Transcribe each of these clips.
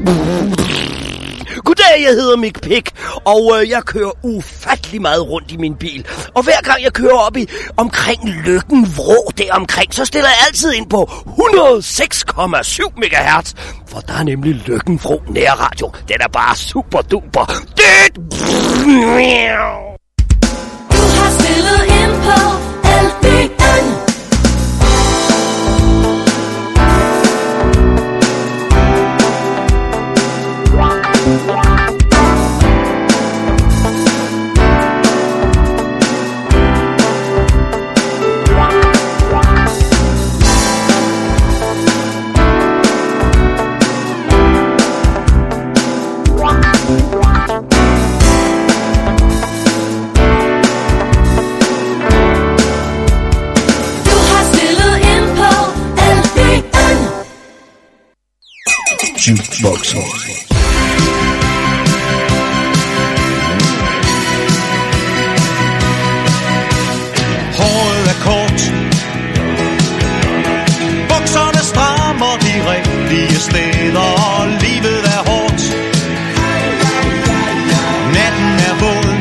Goddag, jeg hedder Mick Pick, og jeg kører ufattelig meget rundt i min bil. Og hver gang jeg kører op omkring Løkken Vrå deromkring, så stiller jeg altid ind på 106,7 MHz. For der er nemlig Løkken Vrå nærradio. Den er bare super duper. Du har stillet ind på LBN. Jukeboxen. Håret er kort, bukserne strammer de rigtige steder, og livet er hårdt. Natten er våd,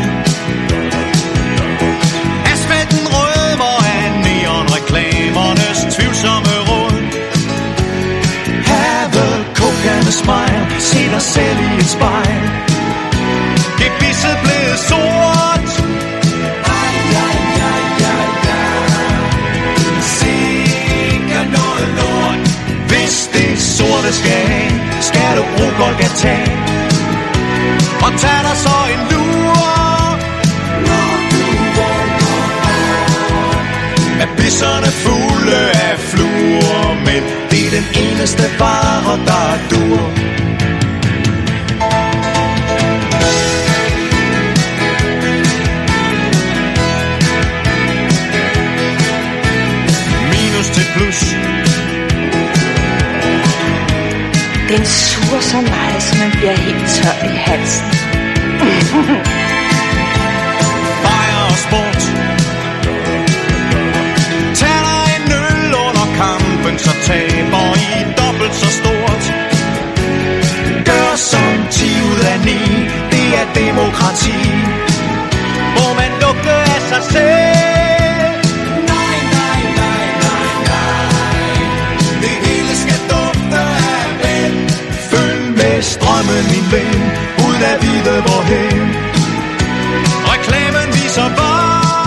asfalten rødmer af neonreklamernes tvivlsomme råd. Have kokende smile, se dig selv i et spejl. Gebisset blevet sort. Sikker noget lort. Hvis det sorte skal af, skal du bruge Golgata. Og tag dig så en lur, når du vågner af bisserne fulde af fluer. Men det er den eneste vare, der dur. Minus til plus. Den suger så meget, så man bliver helt tør i halsen. Bajer og sport. Tag dig en øl under kampen, så taber I dobbelt så stort. Gør som 10 ud af 9, det er demokrati. Må man lugte af sig selv? Nej, nej, nej, nej, nej. Det hele skal dufte af ven. Følg med strømmen, min ven, uden at vide hvorhen. Reklamen viser vej.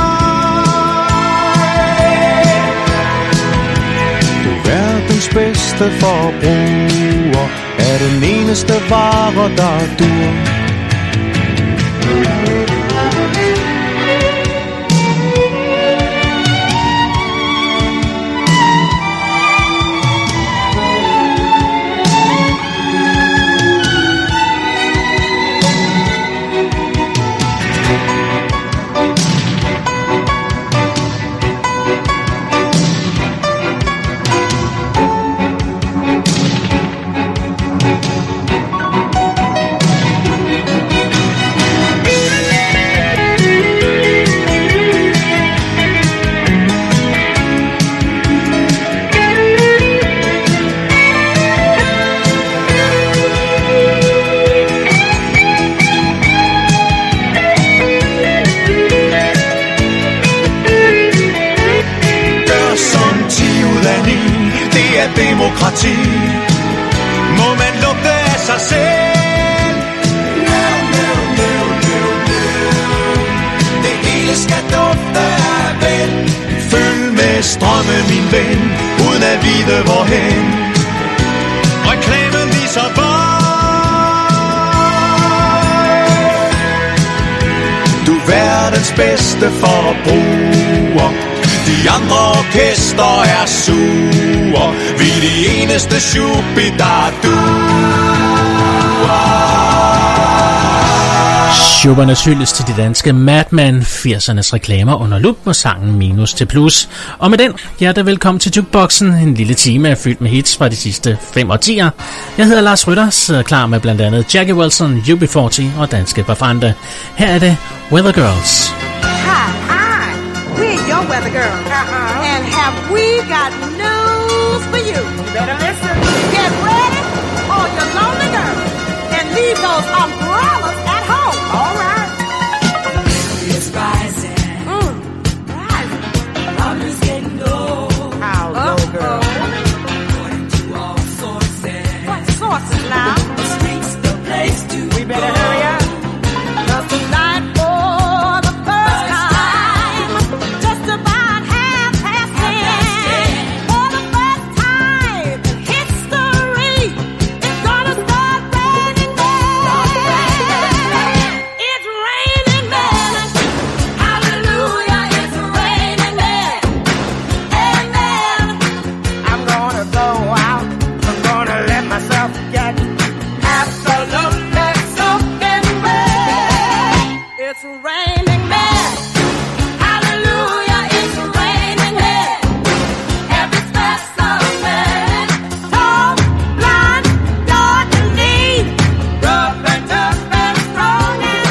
Du er verdens bedste forbruger, er den eneste vare, der dur. Demokrati. Må man lugte af sig selv? No, no, no, no, no. Det hele skal dufte af ven. Følg med strømmen, min ven, uden at vide hvorhen. Reklamen viser vej. Du er verdens bedste forbruger. De andre orkester er sure. Vi er de eneste shubidaduer. Schubernes hyldest til de danske Madman 80'ernes reklamer under lup og sangen Minus til Plus. Og med den, hjertelig velkommen til Jukeboxen, en lille time fyldt med hits fra de sidste 5 årtier. Jeg hedder Lars Rytter, sidder klar med blandt andet Jackie Wilson, UB40 og Danske Bafrante. Her er det Weather Girls. We're your weather girl. And have we got news for you? You better listen. Get ready, or you're lonely girl. leave those umbrellas at home. All right. It's rising. Rising. Water's getting low. How low, girl? According to all sources. What sources now? The street's the place to We better go. hurry up. 'Cause tonight, for the first time, just about 10:30, for the first time in history, it's gonna start raining men. It's raining men. Hallelujah, it's raining men. Amen. I'm gonna go out. I'm gonna let myself get absolutely soaking wet. It's raining men. Hallelujah, it's raining men. Every specimen, tall, blind, dark and neat, rough and tough and strong and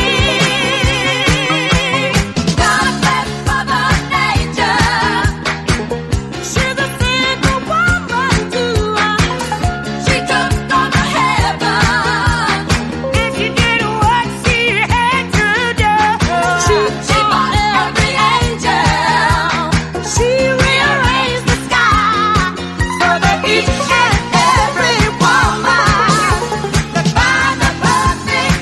mean. Got a flesh for the nature. She's a single woman too. She just gone to heaven, and she did what she had to do. She bought every angel. She rearranged the sky so that each and every woman could find the perfect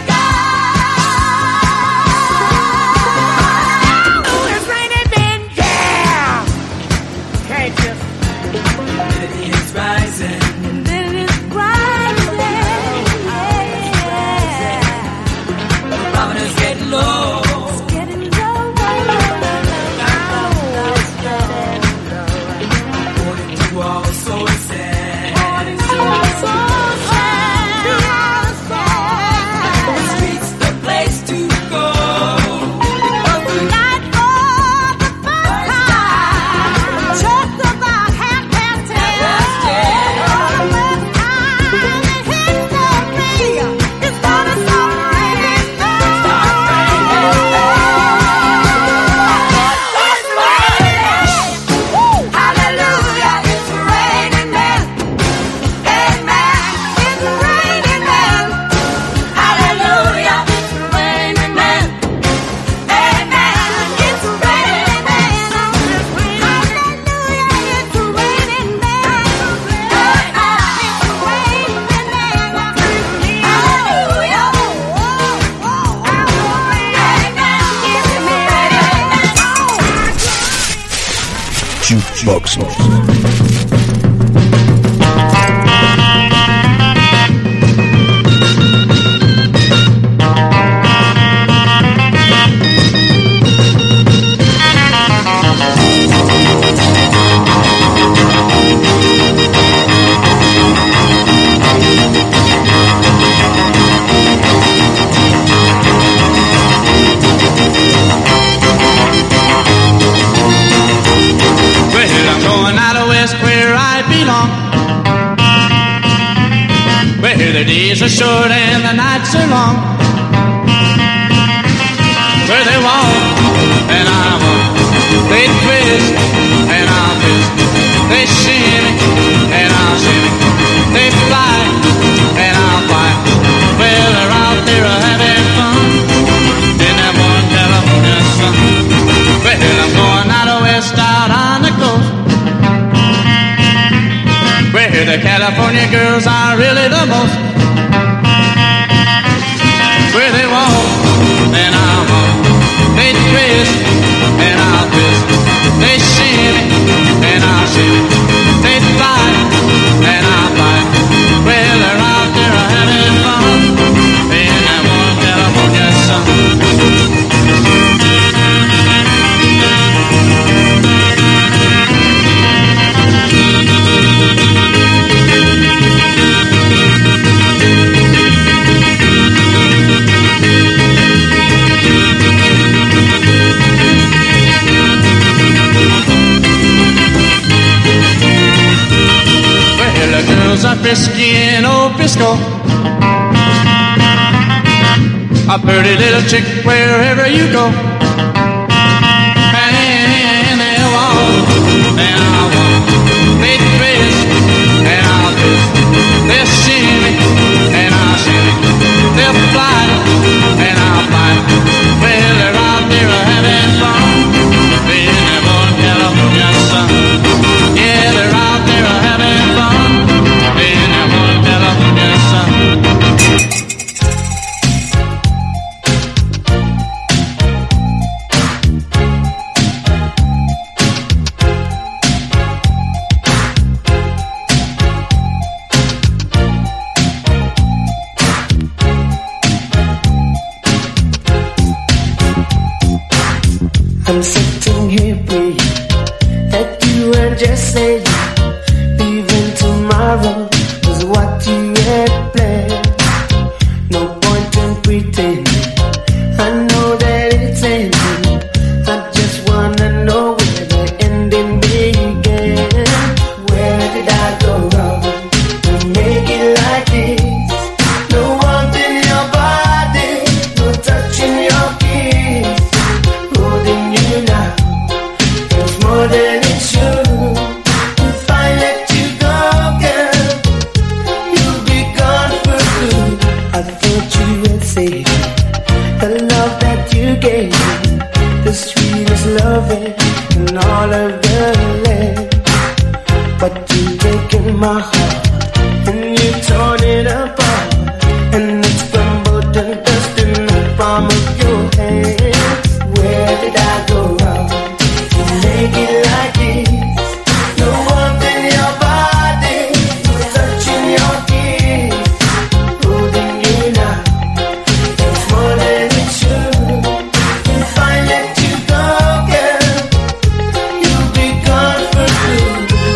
guy. It's raining men, yeah. Can't you? It's rising. Then it's rising, yeah. Water's getting low. It's getting lower. According to all sources. The street's the place to go. Tonight for the first time, just about 10:30, for the first time in history, it's gonna start raining men. It's raining. Hallelujah, it's raining men. Amen. It's raining men. Hallelujah, it's raining men. Amen. It's raining men. Hallelujah, it's raining men. Jukebox. Well, I'm going out of west where I belong. Where the days are short and the nights are long. Where they walk and I walk. They twist and I'll twist. They shimmy and I'll shimmy. They fly and I'll fly. Well, they're out there having fun in that one California sun. Well, I'm going out of west out on the coast, where the California girls are really the most. Where they walk and I'll walk. They twist and I'll twist. They shimmy and I'll shimmy. They fly and I'll fly. Well, they're out there having fun in that one California sun. Up Frisky and old Frisco, a pretty little chick wherever you go. And they walk and I'll walk. They twist and I'll twist. They shimmy and I'll shimmy. was sitting here praying that you were just saying leaving tomorrow was what you had planned. No point in pretending, I know that it's ending. I just wanna know where the ending began. Where did I go wrong to make it like this? No warmth in your body, no touch in your kiss. Holding you now, it's more than it should. If I let you go, girl, you'll be gone for good. I thought you would say the love that you gave me, the sweetest loving in all of the land. But you've taken my heart and you torn it apart, and it's crumbled and dust in the palm of your hand. Where did I go wrong to make it like this? No warmth in your body, no touch in your kiss. Holding you now, it's more than it should. If I let you go, girl, you'll be gone for good.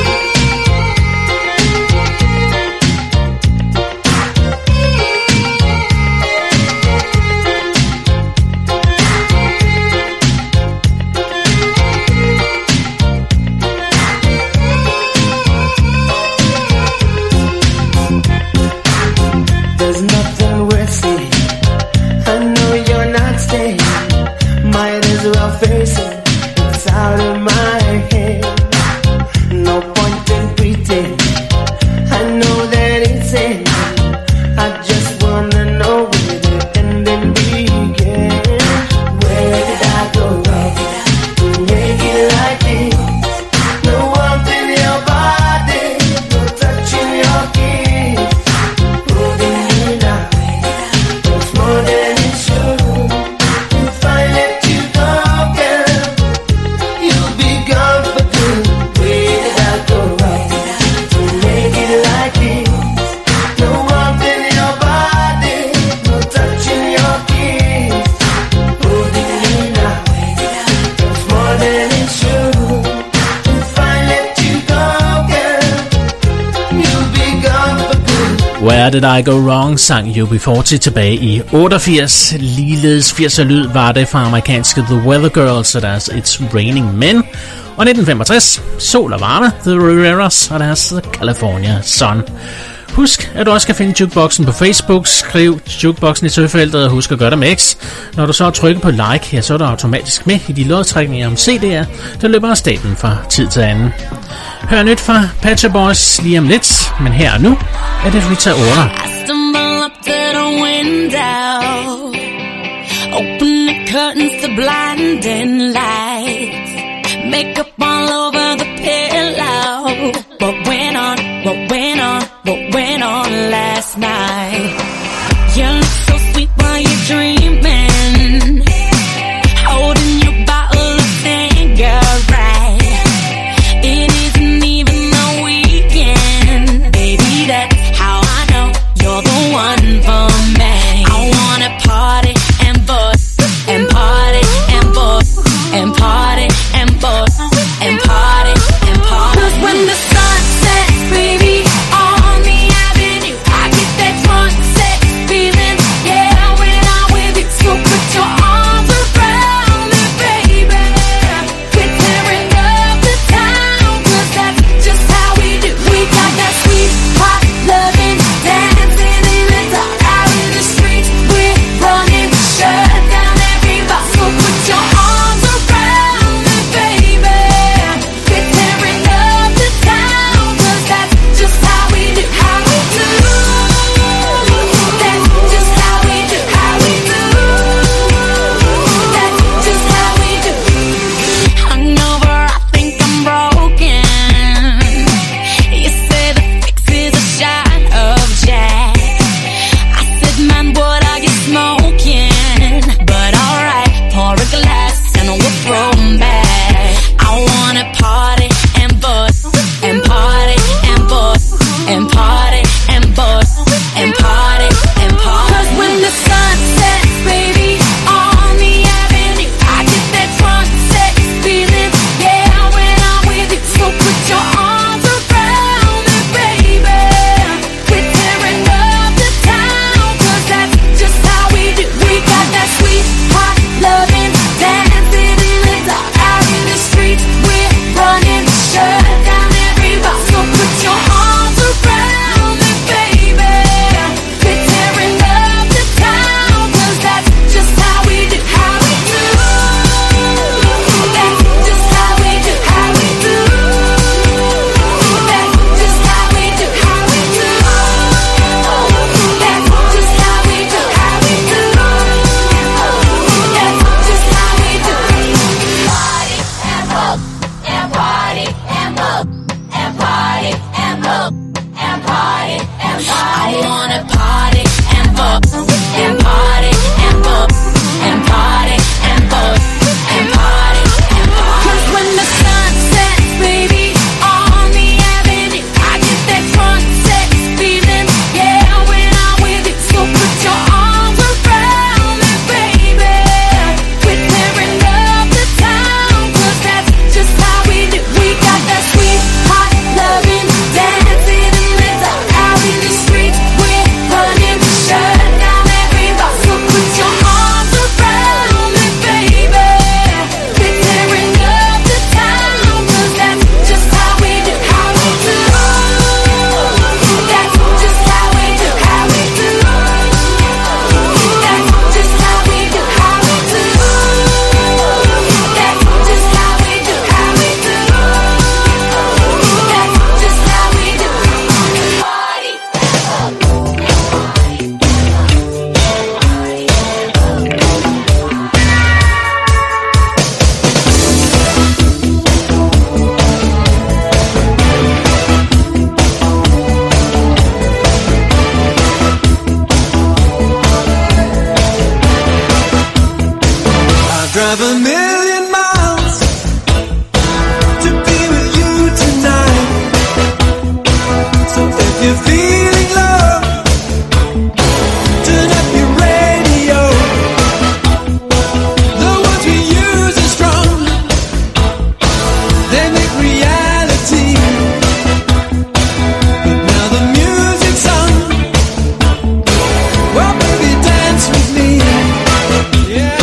There's nothing worth saying, I know you're not staying. Might as well face it, it's out of my hand. No point in pretending, I know that it's ending. I just wanna know where the ending began. Where did I go wrong to make it like this? No warmth in your body, no touch in your kiss. Holding you now, it's more than it should. If I let you go, girl, you'll be gone for good. Where did I go wrong to make it like this? No warmth in your body, no touch in your kiss. Holding you now, it's more than it should. If I let you go, girl, you'll be gone for good. Where Did I Go Wrong sang UB40 tilbage i 88. Ligeledes 80'er lyd var det fra amerikanske The Weather Girls og deres It's Raining Men. Og 1965, sol og varme, The Riveras og deres California Sun. Husk, at du også kan finde Jukeboxen på Facebook. Skriv Jukeboxen i søgefeltet og husk at gøre det med X. Når du så trykker på like, ja, så er du automatisk med i de lodtrækninger om CD'er, der løber af stablen fra tid til anden. Hør nyt fra Pet Shop Boys lige om lidt, men her og nu er det Rita Ora. I stumble up to the window, open the curtains to blinding lights, makeup all over the pillow. What went on last night? You look so sweet while you're dreaming, holding your bottle of Tanqueray. It isn't even the weekend, baby, that's how I know you're the one for me. I wanna party and bust, and party and bust, and party and bust, and party drive a million miles to be with you tonight. So if you're feeling love, turn up your radio. The words we use are strong, they make reality. But now the music's on, well baby dance with me. Yeah.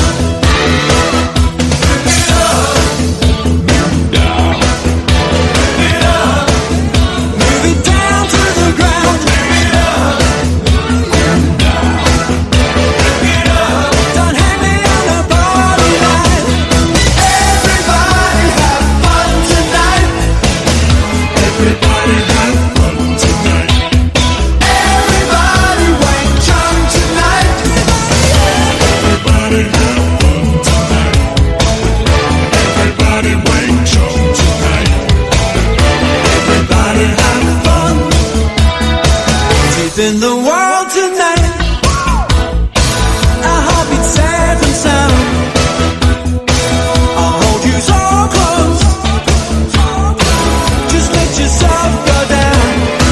In the world tonight, our heartbeat safe and sound. I'll hold you so close, just let yourself go down.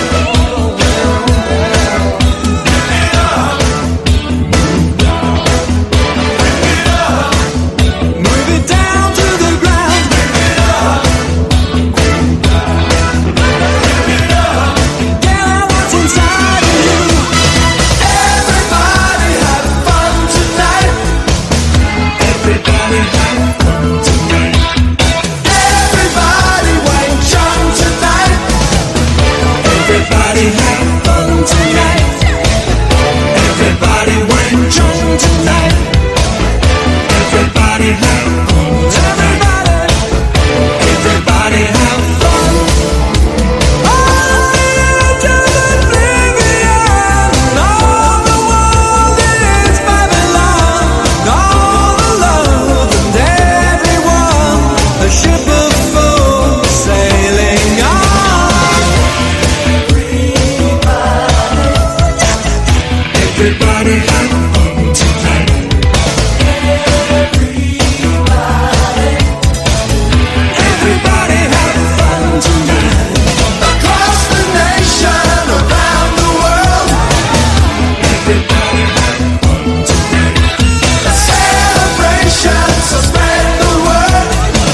Move it down to the ground. Get what's inside of you. Everybody have fun tonight. Everybody have fun tonight. Everybody Wang Chung tonight. Everybody have fun tonight. Everybody Wang Chung tonight. Everybody have fun tonight. Everybody have fun. All into oblivion. All the world is Babylon. All the love and everyone. A ship of fools sailing on. Everybody have fun tonight. Everybody have fun tonight. Across the nation, around the world. Everybody have fun tonight. A celebration, so spread the word.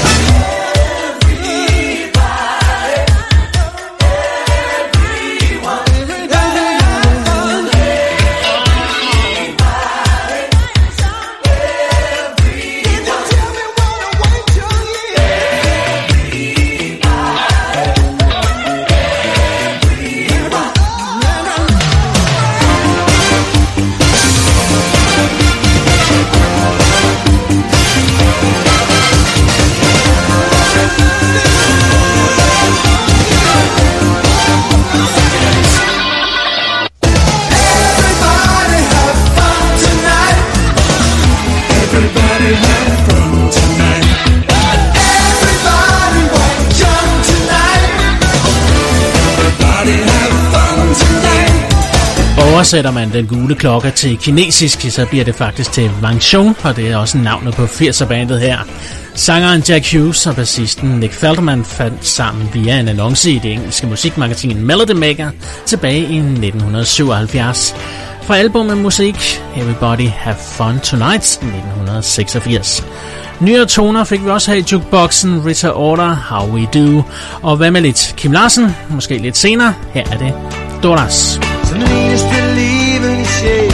Everybody have fun tonight. Everybody have fun tonight. Everybody Wang Chung tonight. Everybody have fun tonight. Oversætter man den gule klokke til kinesisk, så bliver det faktisk til Wang Chung, og det er også navnet på 80'er-bandet her. Sangeren Jack Hughes og bassisten Nick Feldman fandt sammen via en annonce i det engelske musikmagasin Melody Maker tilbage i 1977. Fra albumet musik Everybody Have Fun Tonight 1986. Nyere toner fik vi også her i jukeboxen, Rita Ora, How We Do, og hvad med lidt Kim Larsen, måske lidt senere. Her er det Doras. Som den eneste levende sjæl,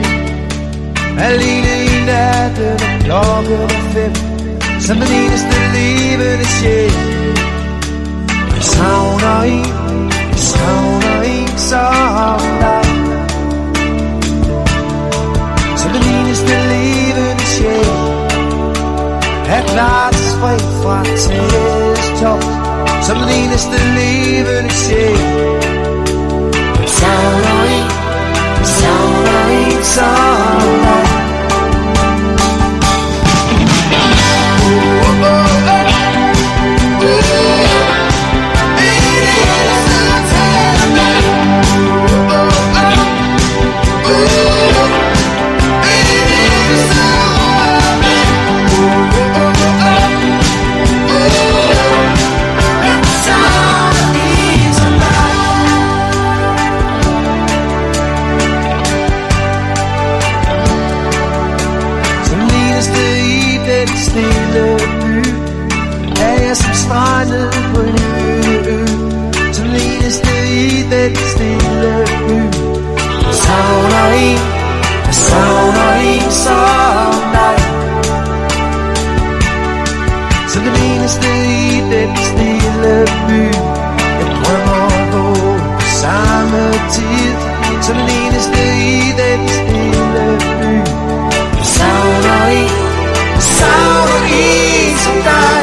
alene i natten og klokken er 5. Som den eneste levende sjæl, jeg savner en som dig. Som den eneste levende sjæl, er klart fri fra tæstogt. Som den eneste levende sjæl, savner en som dig. eneste i den stille by. Jeg drømmer på samme tid som den eneste i den stille by. Jeg savner en som dig.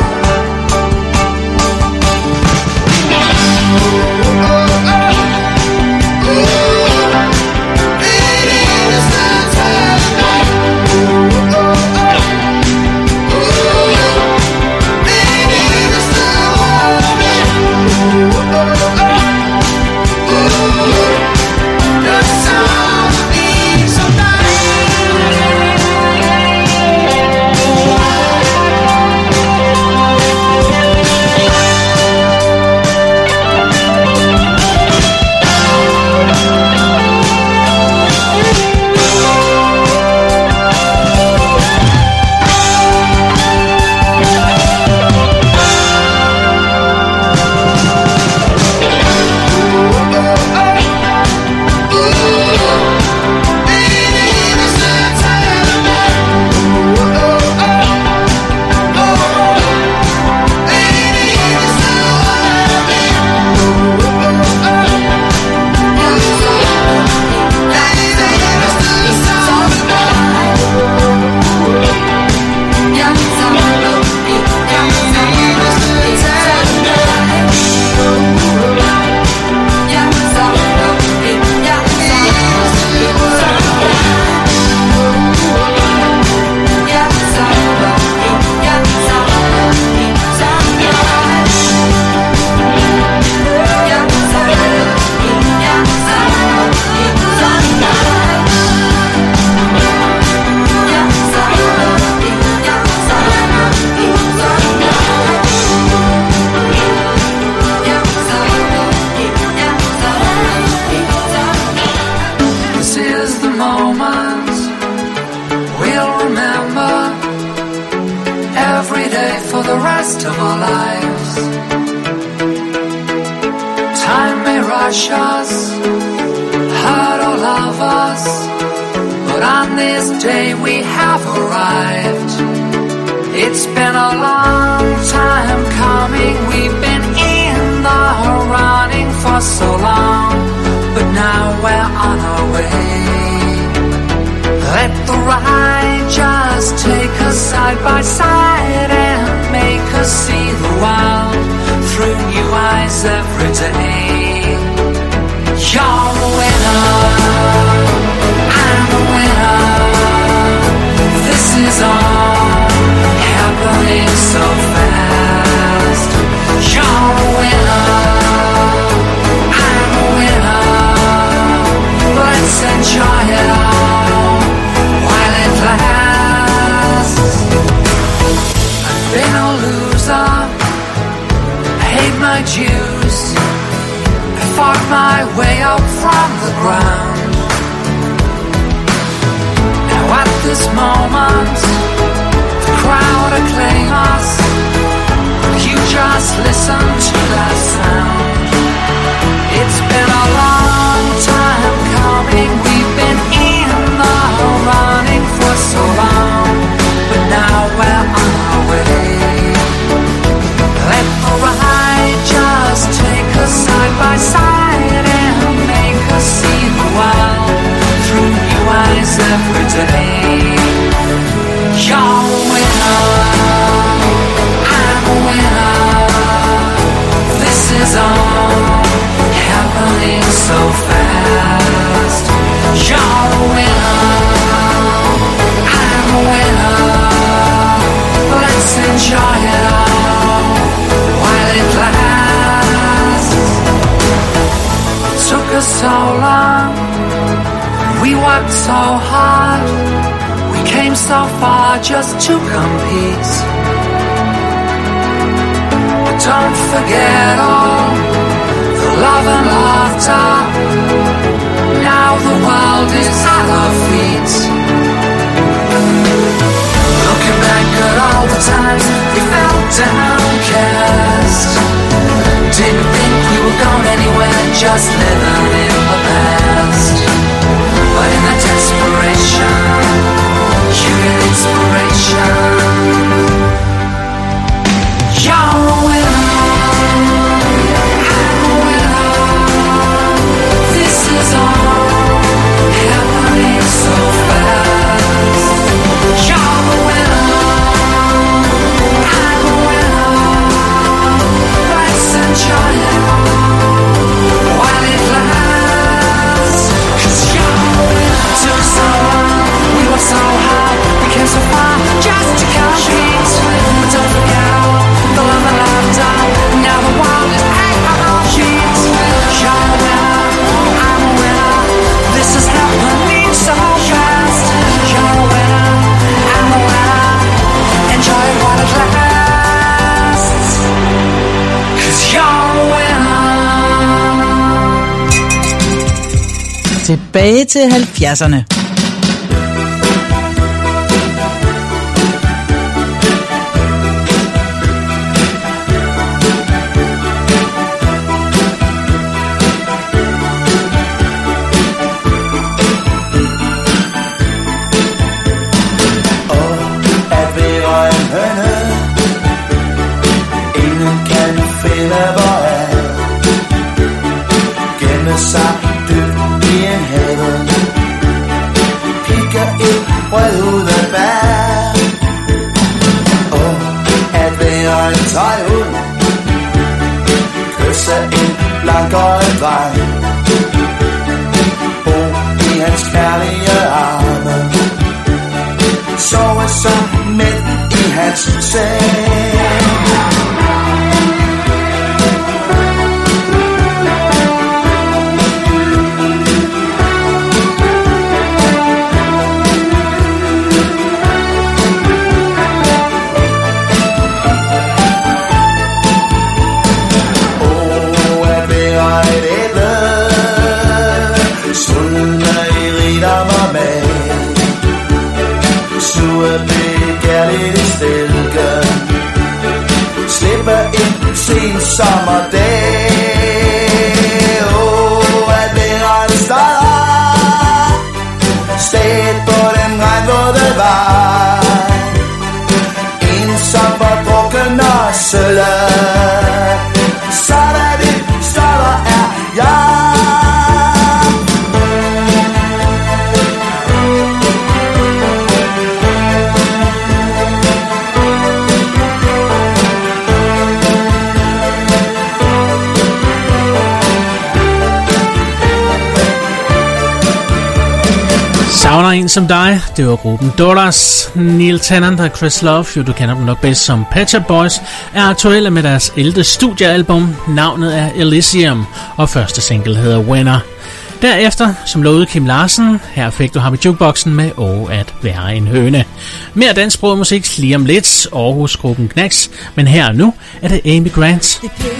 Just living in the past, but in the desperation, you get inspiration. Tilbage til 70'erne. Savner en som dig, det var gruppen Daughters. Neil Tennant og Chris Love, jo du kender dem nok bedst som Pet Shop Boys, er aktuelle med deres 11. studiealbum. Navnet er Elysium, og første single hedder Winner. Derefter, som lovede Kim Larsen, her fik du ham i jukeboxen med at være en høne. Mere dansksproget musik lige om lidt, Aarhus-gruppen Knacks, men her og nu er det Amy Grant.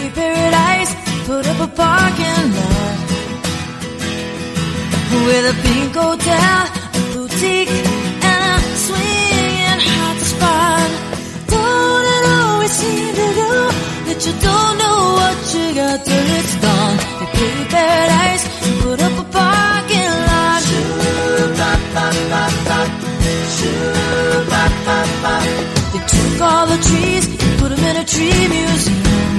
With a pink hotel, a boutique, and a swinging hot spot. Don't it always seem to go that you don't know what you got till it's gone? They pay paradise and put up a parking lot. They took all the trees and put them in a tree museum.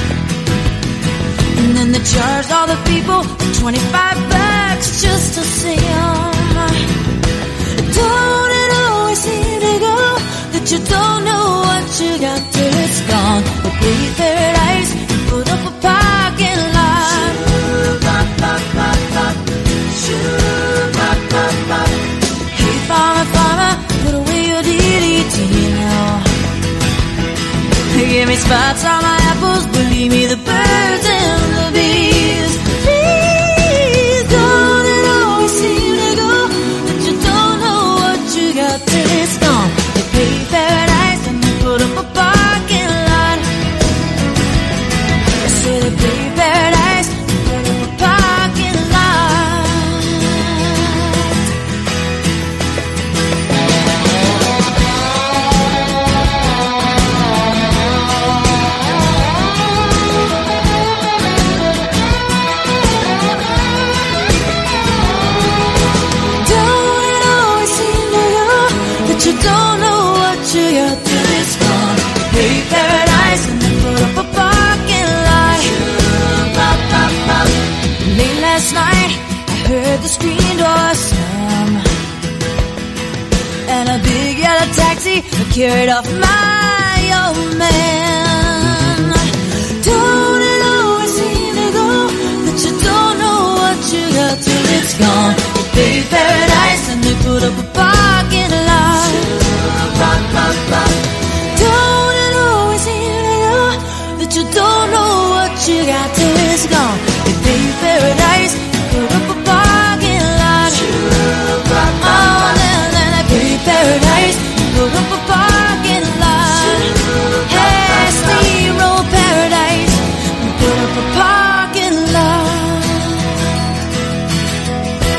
And then they charged all the people $25 just to see them. Don't it always seem to go that you don't know what you got till it's gone? They paid paradise and put up a parking lot. Hey farmer, farmer, put away your DDT now. Give me spots on my apples, believe me, the birds and the bees. Please, don't it always seem to go that you don't know what you got till it's gone? They pay paradise and they put up a parking lot. I say they pay paradise and put up a parking lot. You don't know what you got till it's gone. Pay paradise and then put up a parking lot. Late last night, I heard the screen door slam, and a big yellow taxi carried off my old man. Don't it always seem to go that you don't know what you got till it's gone? They pay paradise and they put up a parking lot. Don't it always seem to go that you don't know what you got till it's gone? They pay paradise, put up a parking lot. Oh, then they pay paradise, put up a parking lot. Hey, steamroll paradise, put up a parking lot.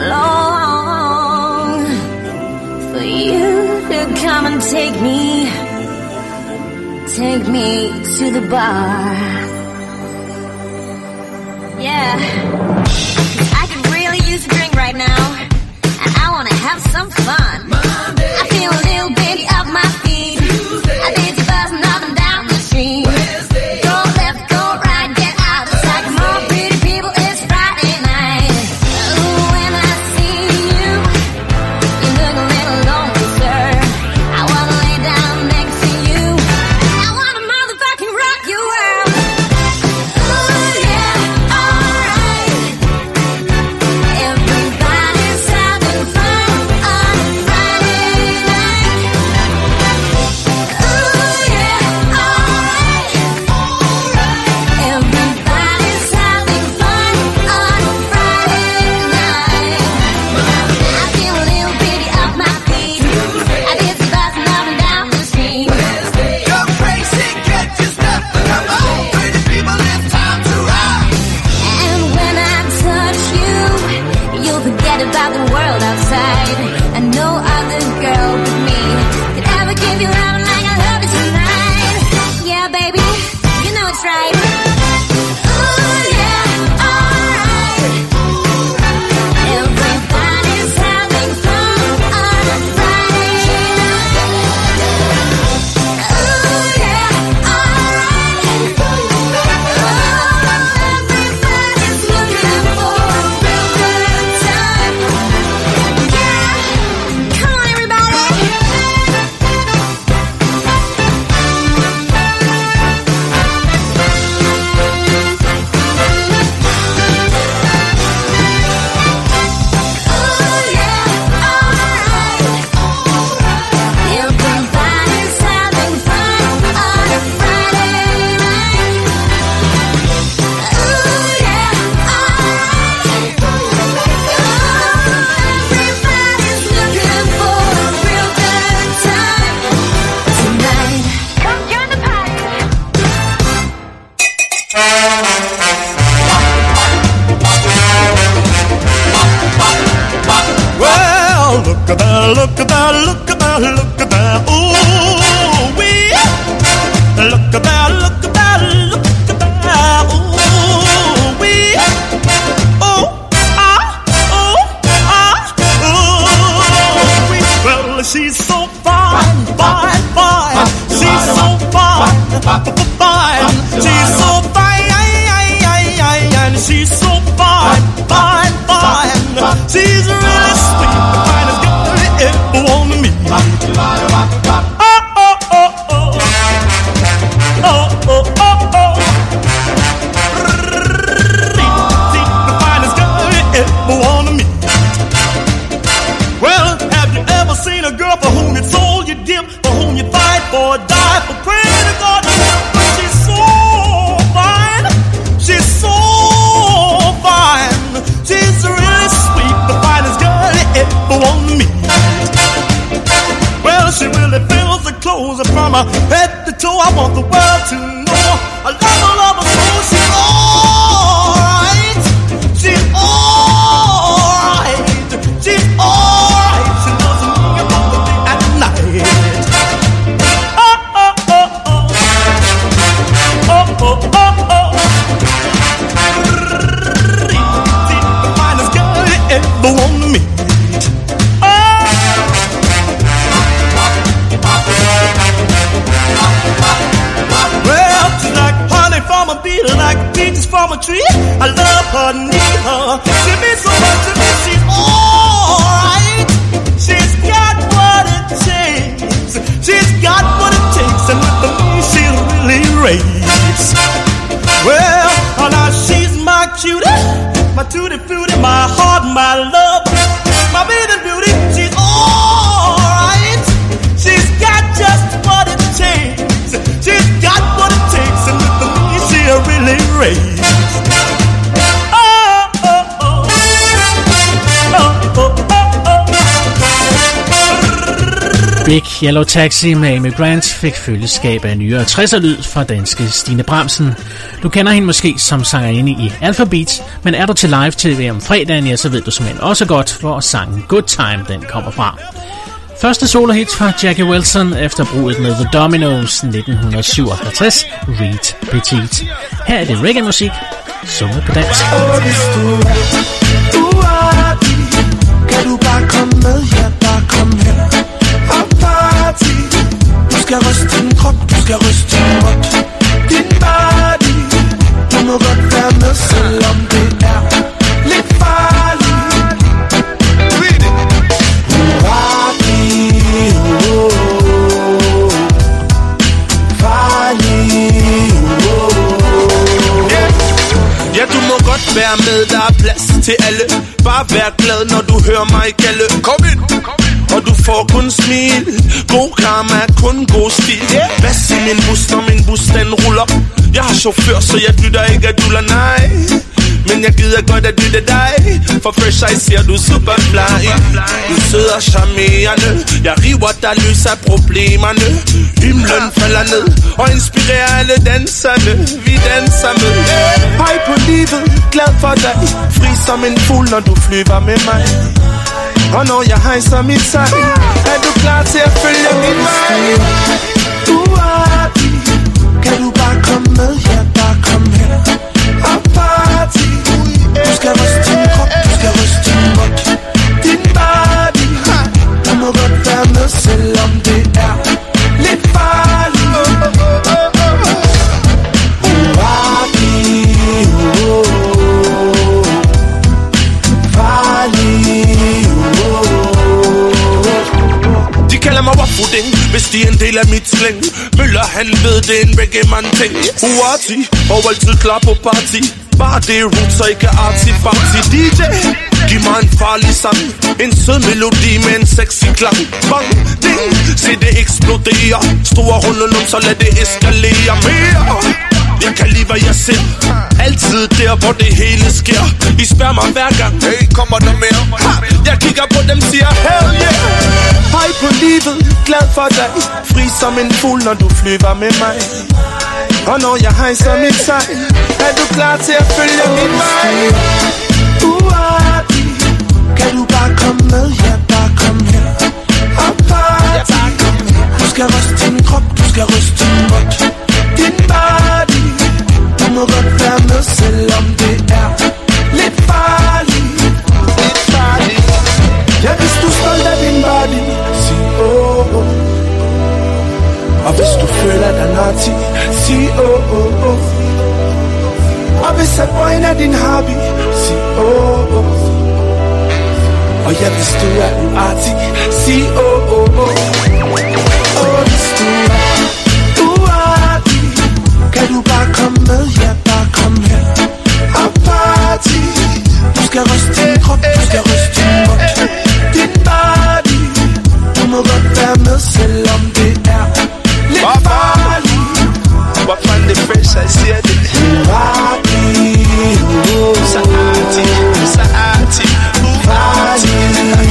long for you to come and take me to the bar. Yeah, I could really use a drink right now, and I wanna have some fun. I feel a little bit off my feet. I busy buzzing up and down the street. Go left, go right, get out of sight. Come on, pretty people, it's Friday night. Ooh, when I see you, you look a little lonely, sir. I wanna lay down next to you. I wanna motherfucking rock your world. Ooh, yeah, alright. Everybody's having fun on a Friday night. Ooh, yeah, alright. Everybody's having fun on a Friday night. I feel a little bitty off my feet. I busy buzzing up and down the street. You're crazy, get your stuff. Come on, pretty people, it's time to rock. And when I touch you, you'll forget about the world outside. And no other girl but me could ever give you love like I love you tonight. Yeah, baby, you know it's right. Ooh, yeah, alright. Everybody's having fun on a Friday night. Ooh, yeah, alright. Everybody's looking for a real good time. Yeah, come on, everybody. Ooh, yeah, alright. Everybody's having fun on a Friday night. Ooh, yeah, alright. Everybody's looking for a real good time tonight. Come join the party. Well, look at that, look at that, look at that, look at that. Ooh, wee. Look at that, look at that, look at that. Ooh, wee. Oh, ah, oh, ah, ooh, wee. Well, she's so fine, fine, fine. She's so fine, fine. She's so fine, she's so fine, fine, fine. She's really sweet, the finest girl you ever wanna meet. Oh, oh, oh, oh. Oh, oh, oh, oh. The finest girl you ever wanna meet. Well, have you ever seen a girl for whom it's all you give, for whom you fight for, die for, pray to God to help her? She's so fine. She's so fine. She's really sweet, the finest girl you ever wanna meet. Well, she really fills the clothes from her head to toe. I want the world to know I love her so. She's alright. She's alright. She's alright. She loves me about the day and night. Oh, oh, oh, oh. Oh, oh, oh, oh. The finest girl you ever wanna meet. Well, she's like honey from a bee, like peaches from a tree. I love her, need her. She means so much to me. She's alright. She's got what it takes. She's got what it takes, and with me she really raves. Well, now she's my cutie, my tutti frutti, my heart, my love, my bathing beauty. She's alright. She's got just what it takes. She's got what it takes, and with me she really raves. Oh, oh, oh. Big Yellow Taxi med Amy Grant fik følgeskab af nyere 60'er-lyd fra danske Stine Bramsen. Du kender hende måske som sangerinde i Alphabet, men er du til live-tv om fredagen, ja, så ved du simpelthen også godt, hvor sangen Good Time den kommer fra. Første solohit fra Jackie Wilson efter bruddet med The Dominoes 1957, Reed Petit. Her er det reggae-musik, sunget på dansk. Kan du bare komme med, ja, bare kom her og party. Du skal ryste din krop, du skal ryste din ryg. Din body, du må godt være med, selvom det er lidt farligt. Ja, du må godt være med, der er plads til alle. Bare vær glad, når du hører mig gælde. Kom ind! Og du får kun smil. God karma, kun god stil. Bas i min bus, når min bus den ruller. Jeg har chauffør, så jeg dytter ikke at duller, nej. Men jeg gider godt at dytte dig. For fresh eye siger du superfly. Du sidder charmerende. Jeg river dig løs af problemerne. Himlen falder ned og inspirerer alle danserne. Vi danser med. Hej på livet, glad for dig. Fri som en fugl, når du flyver med mig. Og når jeg hejser mit sejl, er du klar til at følge min vej? Kan du bare komme med, ja, bare kom her og party. Du skal ryste din krop, du skal ryste din ryg. Din body, du må godt være med, selvom det er lidt farligt. De kalder mig waffuding, hvis de er en del af mit slæng. Møller, han ved, det er en reggae-man-ting. Uartig, og altid klar på party. Bare det er roots og ikke arty-farty. DJ, giv mig en farlig sang. En sød melodi med en sexy klang. Bang, ding, se det eksplodere. Store runden om, så lad det eskalere mere. Jeg kan lide, hvad jeg ser. Altid der, hvor det hele sker. I spørger mig hver gang, hey, kommer der mere? Ha! Jeg kigger på dem, siger hell yeah. Hej på livet, glad for dig. Fri som en fugl, når du flyver med mig. Og når jeg hejser mit sejl, er du klar til at følge min vej? Kan du bare komme med, ja, bare kom her og party. Du skal ryste din krop, du skal ryste din ryg. Din body, du må godt være med, selvom det er lidt farligt. Lidt farligt. Ja, hvis du er stolt af din body, sig oh, oh. Og hvis du føler dig naughty, sig oh, oh, oh. Og hvis at brøn er din hobby, sig oh, oh. Og ja, hvis du er uartig, sig oh, oh, oh. Og hvis du er uartig, kan du bare komme med, ja, bare kom her og party. Du skal ryste din krop, du skal ryste din ryg. Din body, du må godt være med, selvom det er lidt farligt. Hvor fanden det fresh, jeg siger det. Så artig, så artig, uartig.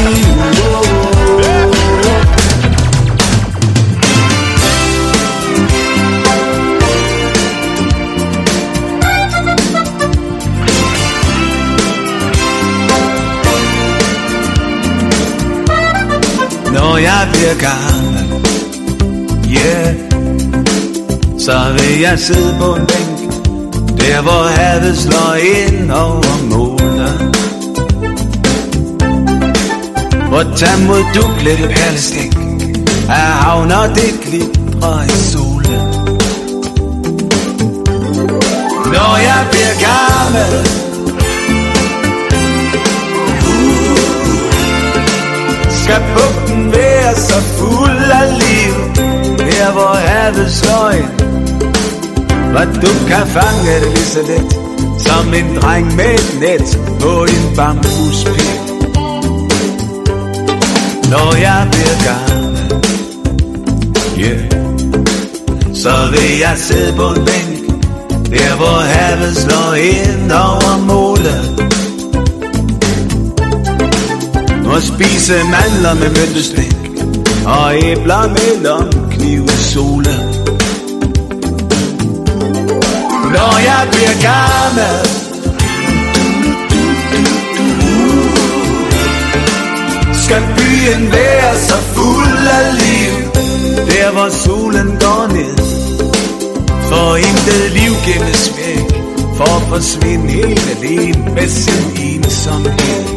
Når jeg bliver gammel, yeah, så vil jeg sidde på en bænk, der hvor havet slår ind over målen. Og tag mod duklette perlestik af havner, det glitrer i solen. Når jeg bliver gammel, skal bugten være så fuld af liv, der hvor havet slår ind, hvor du kan fange det lige så let, som en dreng med et net på en bambuspil. Når jeg bliver gammel, yeah, så vil jeg sidde på en bænk, der hvor havet slår ind over målet, og spise mandler med møntestik og æbler med lomkniv i solen. Når jeg bliver gammel, skal byen være så fuld af liv, der hvor solen går ned. For intet liv gemmes væk, for at forsvinde helt alene med sin ensomhed.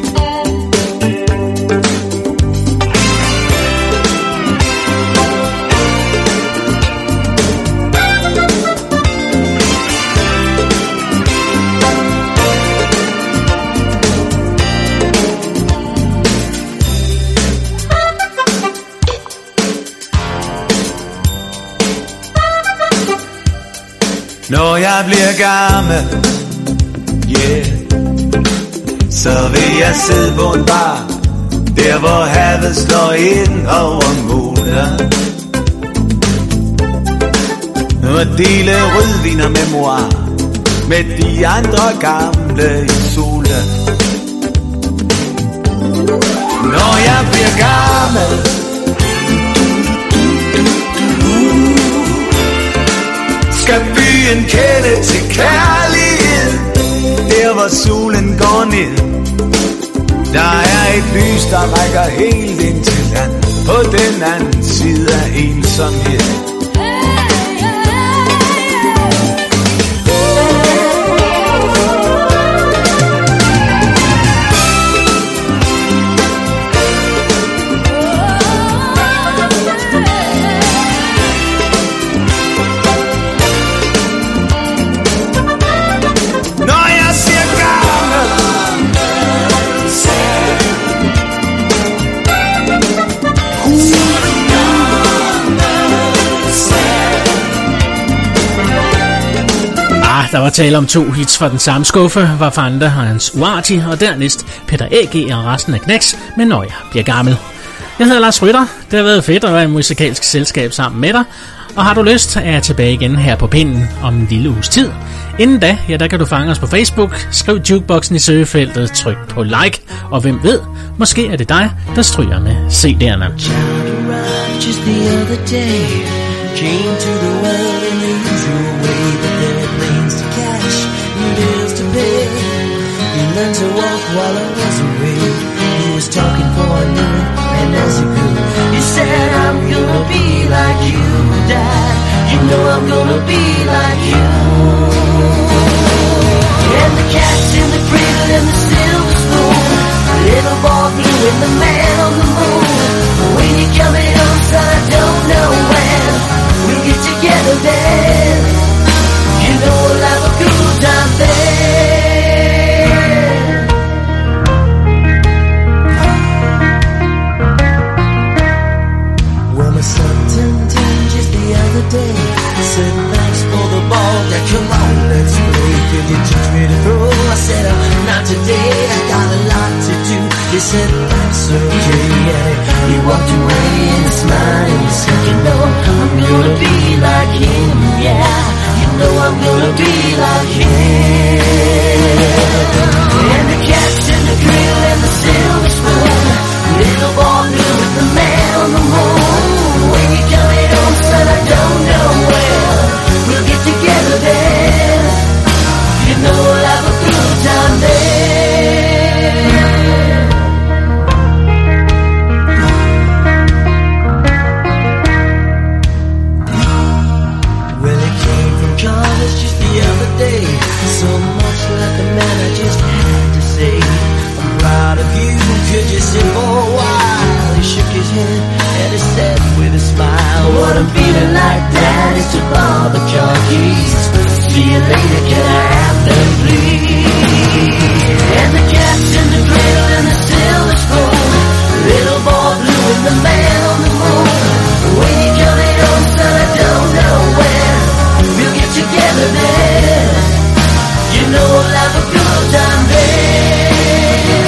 Når jeg bliver gammel, yeah, så vil jeg sidde på en bar, der hvor havet slår ind over målen, og dele rødvin og memoir med de andre gamle i solen. Når jeg bliver gammel, skal byen kende til kærlighed, der hvor solen går ned. Der er et lys, der rækker helt ind til land, på den anden side af ensomhed. Der var tale om 2 hits fra den samme skuffe, var Fanta og hans Uarti, og dernæst Peter A.G. og resten af Knæks, men når jeg bliver gammel. Jeg hedder Lars Rytter. Det har været fedt at være i musikalsk selskab sammen med dig, og har du lyst, er jeg tilbage igen her på pinden om en lille uges tid. Inden da, ja, der kan du fange os på Facebook, skriv Jukeboxen i søgefeltet, tryk på like, og hvem ved, måske er det dig, der stryger med CD'erne. Came to the well in the usual way, but there were planes to catch and bills to pay. He learned to walk while I was away. He was talking for a minute, and as he grew, he said, I'm gonna be like you, Dad. You know I'm gonna be like you. And the cat's in the cradle and the silver spoon, the little boy blue and the man on the moon. When you coming home, son, I don't know when we'll get together then. You know we'll have a good time then. Well, my son turned 10 just the other day. Said thanks for the ball, now come on, let's play. Could you teach me to throw? I said, not today, I got a lot to do. He said, that's okay, and he walked away and he smiled and he said, you know, I'm gonna be like him, yeah. You know I'm gonna be like him. And the cat's in the grill and the silver spoon, little boy blue with the man on the moon. When you coming home, son, I don't know when we'll get together then. You know we'll have a good time then. Well, it came from college just the other day. So much like a man, I just had to say, I'm proud of you, could you sit for a while? He shook his head and he said with a smile, what I'm feeling like, Dad, is to borrow the car keys. See you later, can I have them, please? And the cat's in the cradle and the silver spoon, little boy blue and the man on the moon. When you coming home, son, I don't know when we'll get together then. You know we'll have a good time then.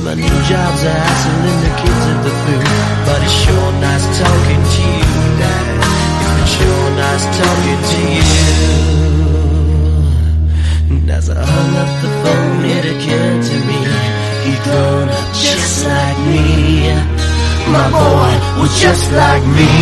the new jobs are hassling the kids at the food. But it's sure nice talking to you, Dad. It's sure nice talking to you. And as I hung up the phone, it occurred to me, he'd grown up just like me. My boy was just like me.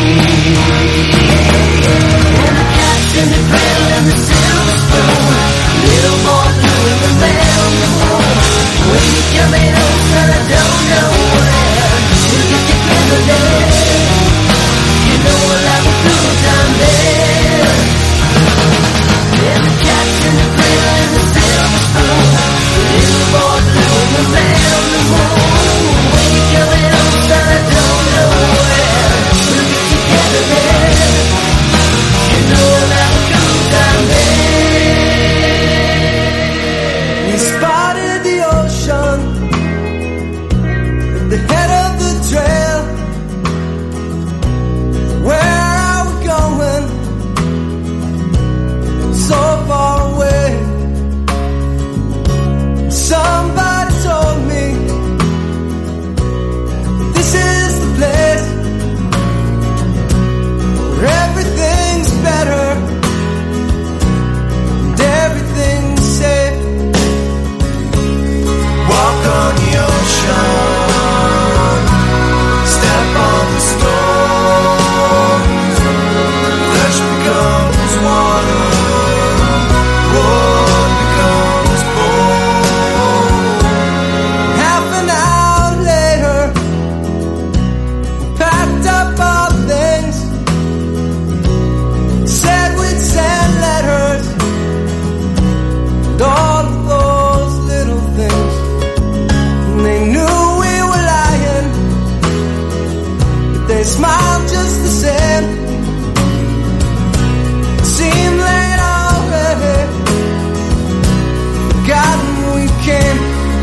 And the cat's in the cradle and the silver spoon. Little boy blue in the man on the moon. When you come in home, son, I don't know where. We'll get together there. You know we'll have a good time there. And the cat's in the cradle and the silver spoon. Little boy blue in the man on the moon. When you come in home, son, I don't know where. We'll get together there. You know we'll have a good time there. We spotted the ocean at the head of the trail. Where are we going? So far away. Somebody told me this is the place where everything's better and everything's safe. Walk on the ocean, step on the stones. Flesh becomes water, wood becomes bone. Half an hour later, packed up our things, said we'd send letters, and all of those little things. And they knew we were lying, but they smiled just the same. Seemed late already, forgotten we came.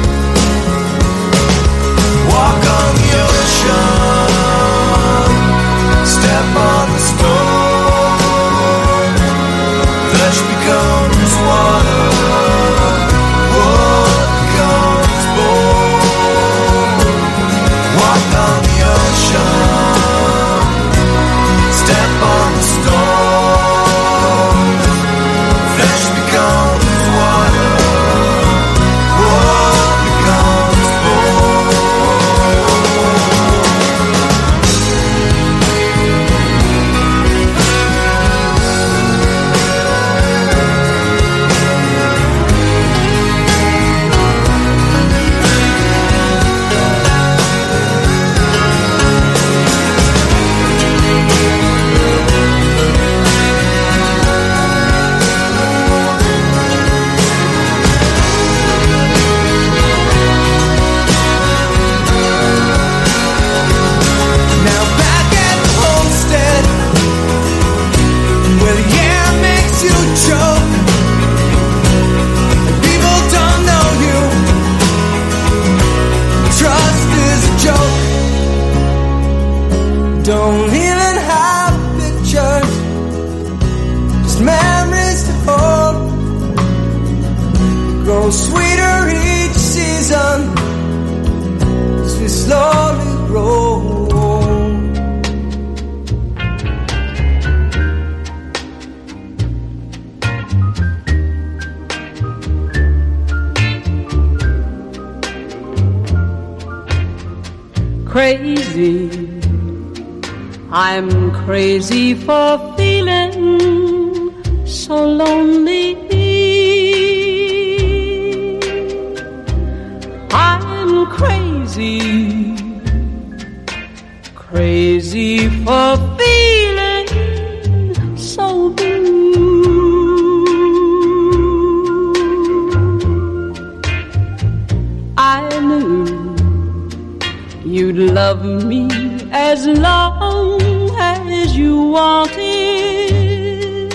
Walk on the ocean, step on the stone. Flesh becomes water, wood becomes bone. Walk on the ocean, step on the stone. Flesh becomes water, wood becomes bone. Now back at the homestead, where the air makes you choke, and people don't know you. Trust is a joke. Don't even have pictures, just memories to hold. Grow sweeter each season as we slowly grow. Crazy, I'm crazy for feeling so lonely. I'm crazy, crazy for feeling so blue. I knew you'd love me as long as you wanted,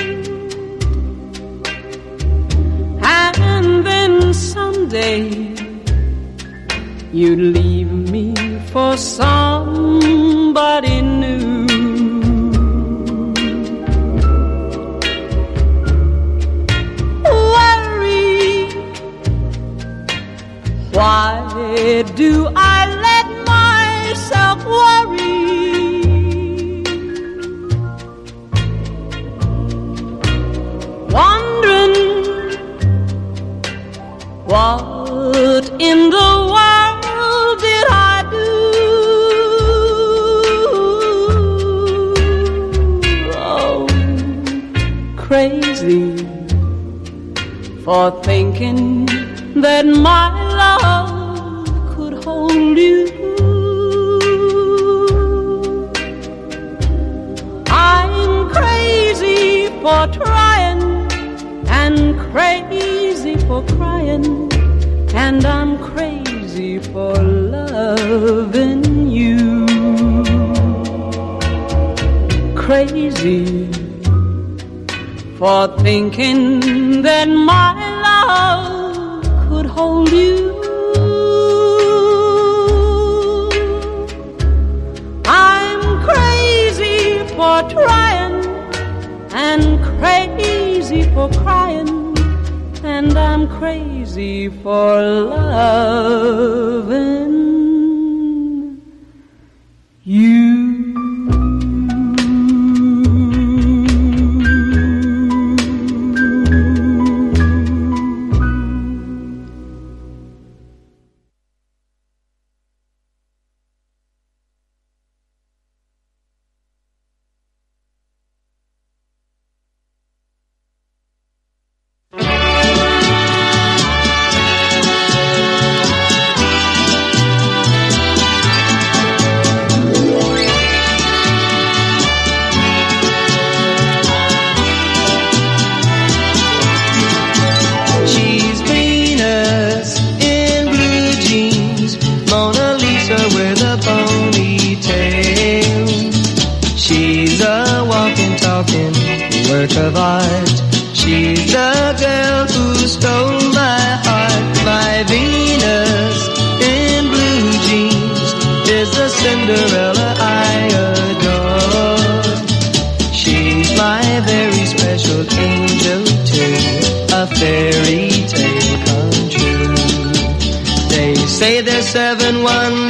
and then someday you'd leave me for somebody new. Worry, why do I let myself worry? Wondering what in the world did I do? Oh, crazy for thinking that my love could hold you. I'm crazy for trying and crazy for crying, and I'm crazy for loving you. Crazy for thinking that my love could hold you. I'm crazy for trying and crazy for crying, and I'm crazy for loving you. Work of art. She's the girl who stole my heart. My Venus in blue jeans is the Cinderella I adore. She's my very special angel too, a fairy tale come true. They say there's 7 wonders